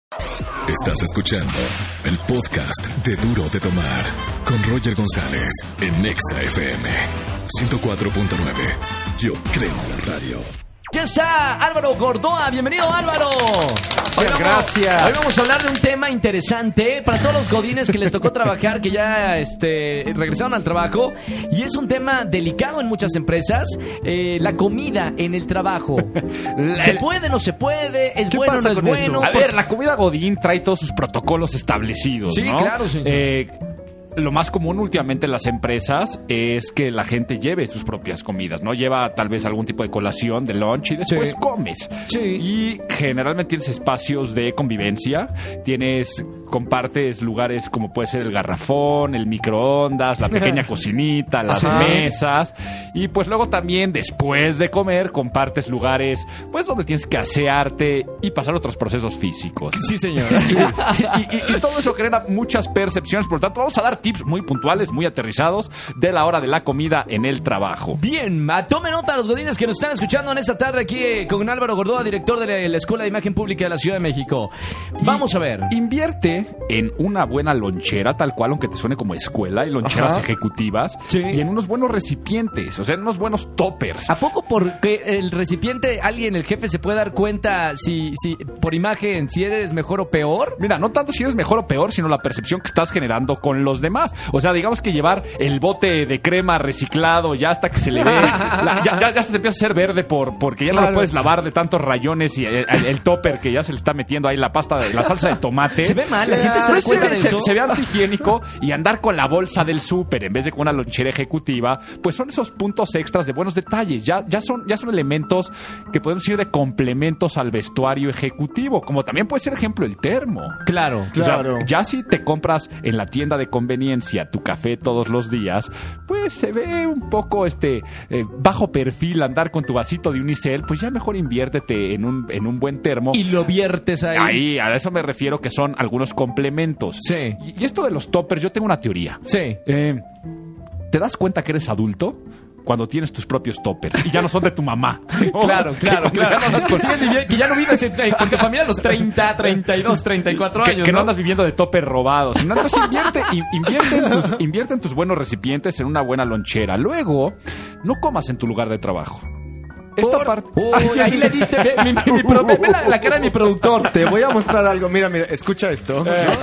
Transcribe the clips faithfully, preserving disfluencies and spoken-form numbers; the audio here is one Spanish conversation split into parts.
Estás escuchando el podcast de Duro de Tomar con Roger González en Nexa F M ciento cuatro punto nueve. Yo creo en la radio. Ya está Álvaro Gordoa, bienvenido Álvaro. Hoy vamos, gracias. Hoy vamos a hablar de un tema interesante para todos los godines que les tocó trabajar, que ya este, regresaron al trabajo. Y es un tema delicado en muchas empresas, eh, la comida en el trabajo. ¿Se puede, no se puede? ¿Es bueno, no es bueno? A ver, la comida godín trae todos sus protocolos establecidos, Sí, ¿no? claro, señor. Eh, Lo más común últimamente en las empresas es que la gente lleve sus propias comidas, ¿no? Lleva tal vez algún tipo de colación, de lunch y después Sí. comes. Sí. Y generalmente tienes espacios de convivencia, tienes, compartes lugares como puede ser el garrafón, el microondas, la pequeña cocinita, las Ajá. mesas. Y pues luego también después de comer compartes lugares pues donde tienes que asearte y pasar otros procesos físicos. Sí, señor. Y, y- y todo eso genera muchas percepciones, por lo tanto vamos a dar tips muy puntuales, muy aterrizados de la hora de la comida en el trabajo. Bien, a- tome nota a los godines que nos están escuchando en esta tarde aquí eh, con Álvaro Gordoa, director de la, la Escuela de Imagen Pública de la Ciudad de México. Vamos a ver. Invierte en una buena lonchera, tal cual, aunque te suene como escuela, y loncheras Ajá. ejecutivas, Sí. y en unos buenos recipientes, o sea, en unos buenos toppers. ¿A poco porque el recipiente, alguien, el jefe, se puede dar cuenta si, si por imagen, si eres mejor o peor? Mira, no tanto si eres mejor o peor, sino la percepción que estás generando con los demás. O sea, digamos que llevar el bote de crema reciclado ya hasta que se le dé... la- ya, ya, ya se empieza a hacer verde por, porque ya no Claro. lo puedes lavar de tantos rayones y el, el- el topper que ya se le está metiendo ahí la pasta, de la salsa de tomate. Se ve mal, la gente se da Pues cuenta de se, eso. se ve antihigiénico y andar con la bolsa del súper en vez de con una lonchera ejecutiva, pues son esos puntos extras de buenos detalles. Ya, ya, son, ya son elementos que podemos decir de complementos al vestuario ejecutivo, como también puede ser ejemplo el termo. Claro, O sea, ya si te compras en la tienda de conveniencia tu café todos los días, pues se ve un poco este eh, bajo perfil andar con tu vasito de unicel, pues ya mejor inviértete en un, en un buen termo. Y lo viertes ahí. Ahí, a eso me refiero que son algunos complementos. Sí. Y, y esto de los toppers, yo tengo una teoría. Sí. Eh, ¿Te das cuenta que eres adulto cuando tienes tus propios toppers y ya no son de tu mamá? Claro, claro, Que- claro. que no andas con- Sí, que ya no vives en- en- con tu familia a los treinta, treinta y dos, treinta y cuatro Que, años, que no ¿no? andas viviendo de toppers robados. No, entonces invierte, in- invierte, en tus, invierte en tus buenos recipientes, en una buena lonchera. Luego, no comas en tu lugar de trabajo. Esta parte... Uy, ahí le diste. Ve, mi- mi- mi pro- ve la, la cara de mi productor. Te voy a mostrar algo. Mira, mira, escucha esto.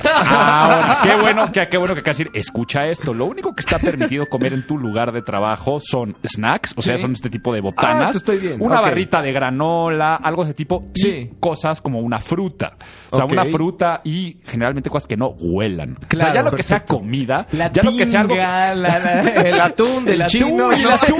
Ahora, qué bueno que qué bueno que acabas de decir, escucha esto. Lo único que está permitido comer en tu lugar de trabajo son snacks, o sea, Sí. son este tipo de botanas, Ah, te estoy viendo. una Ok. barrita de granola, algo de ese tipo, y Sí. cosas como una fruta. O sea, Ok. una fruta y generalmente cosas que no huelan. o sea, Claro, ya lo que sea perfecto. comida, La ya lo que sea algo que- tinga, la- la- El atún, el el chino. atún, el atún.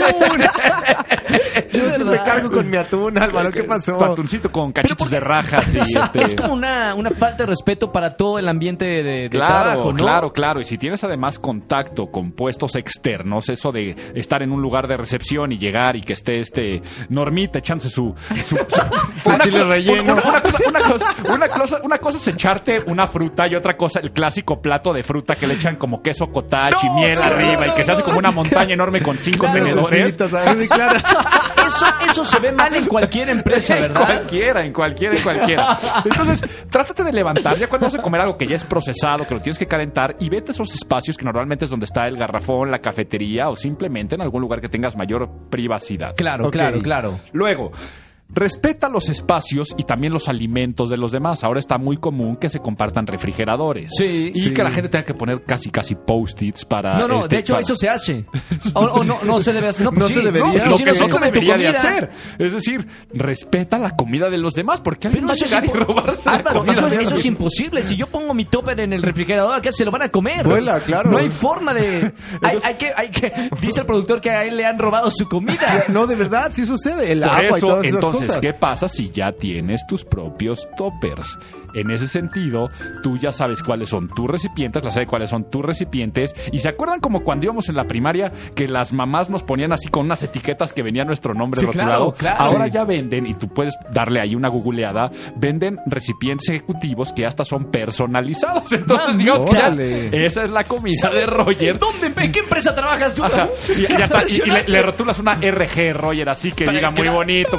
Yo Es me verdad. cargo con mi atún, Álvaro. ¿Qué pasó? Tu atuncito con cachitos de rajas y este... Es como una, una falta de respeto para todo el ambiente de, de Claro, trabajo, ¿no? claro, claro. Y si tienes además contacto con puestos externos, eso de estar en un lugar de recepción y llegar y que esté este Normita echándose su, su, su- una chile cosa- relleno. Una, una cosa, una, cosa, una, cosa, una cosa es echarte una fruta y otra cosa el clásico plato de fruta que le echan como queso cottage y No, miel no, arriba no, y que se no, hace como una montaña enorme con cinco Claro, tenedores. Cositas, ¿sabes? Sí, claro. Eso, eso se ve mal en cualquier empresa, En ¿verdad? cualquiera, en cualquiera, en cualquiera. Entonces, trátate de levantar ya cuando vas a comer algo que ya es procesado, que lo tienes que calentar, y vete a esos espacios que normalmente es donde está el garrafón, la cafetería, o simplemente en algún lugar que tengas mayor privacidad. Claro, Ok. claro, claro. Luego, respeta los espacios y también los alimentos de los demás. Ahora está muy común que se compartan refrigeradores. Sí, y sí. que la gente tenga que poner casi, casi post-its para... No, no, este, de hecho para- eso se hace. O, o no, no se debe hacer. No, pues No sí, se debería. No, es que lo si que no, no se come tu debería de comida. hacer. Es decir, respeta la comida de los demás, porque alguien Pero va a eso es llegar y impo- robarse la Álvaro, comida. eso, de eso alguien. es imposible. Si yo pongo mi topper en el refrigerador, ¿qué se lo van a comer? Vuela, claro. No hay forma de... Hay, hay que, hay que... Dice el productor que a él le han robado su comida. No, de verdad, sí sucede. El Por agua y eso, todas esas entonces, cosas. ¿qué pasa si ya tienes tus propios toppers? En ese sentido, tú ya sabes cuáles son tus recipientes, la sabes cuáles son tus recipientes. Y se acuerdan como cuando íbamos en la primaria que las mamás nos ponían así con unas etiquetas que venía nuestro nombre Sí, rotulado. claro, claro. Ahora Sí. ya venden, y tú puedes darle ahí una googleada, venden recipientes ejecutivos que hasta son personalizados. Entonces, Mami, digamos que ya órale. esa es la comida de Roger. ¿Dónde? ¿En qué empresa trabajas tú? Ajá. Y, y ya está. Y- y le, le rotulas una R G Roger así que Para diga que muy la- bonito, más nice.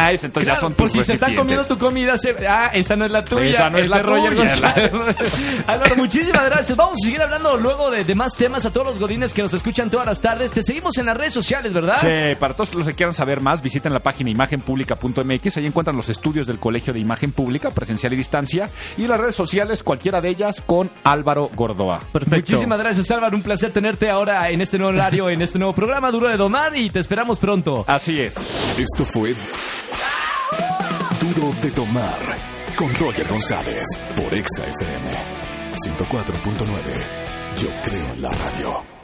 a ese, entonces Claro, ya son por tus si se están recipientes. comiendo tu comida, se- ah, esa no es la tuya. Esa no es la de Roger tuya, González. Álvaro, muchísimas gracias. Vamos a seguir hablando luego de, de más temas a todos los godines que nos escuchan todas las tardes. Te seguimos en las redes sociales, ¿verdad? Sí, para todos los que quieran saber más, visiten la página imagen pública punto m x. Ahí encuentran los estudios del Colegio de Imagen Pública, presencial y distancia. Y las redes sociales, cualquiera de ellas, con Álvaro Gordoa. Perfecto. Muchísimas gracias, Álvaro. Un placer tenerte ahora en este nuevo horario, en este nuevo programa Duro de Domar, y te esperamos pronto. Así es. Esto fue Duro de Tomar con Roger González por Exa F M ciento cuatro punto nueve. Yo creo en la radio.